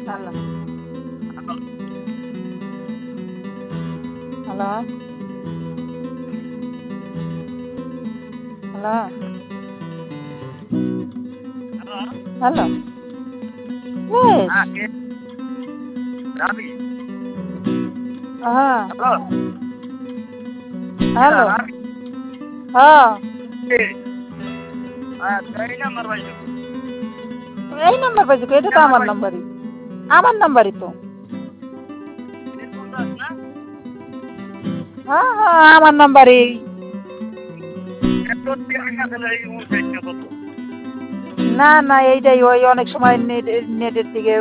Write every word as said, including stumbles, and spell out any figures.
Hello, hello, hello, hello. বেশ। হ্যাঁ, কে? রাবি? হ্যাঁ, হ্যালো? কেডা হ্যালো। রাবি? হ্যাঁ, কে? হ্যাঁ, তো এই নাম্বার পাইছো? এই নাম্বার পাইছি কই? এই এটা তো নাম্বার আমার পাইছো? নাম্বারই। আমার নাম্বারই তো। নীলকণ্ঠ না? হ্যাঁ, হ্যাঁ, আমার নাম্বারই। এত টেরাঙ্গা ছেলে এই মুহূর্তে কত? না, না এইটাই ওই অনেক সময় নেট নেটের থেকে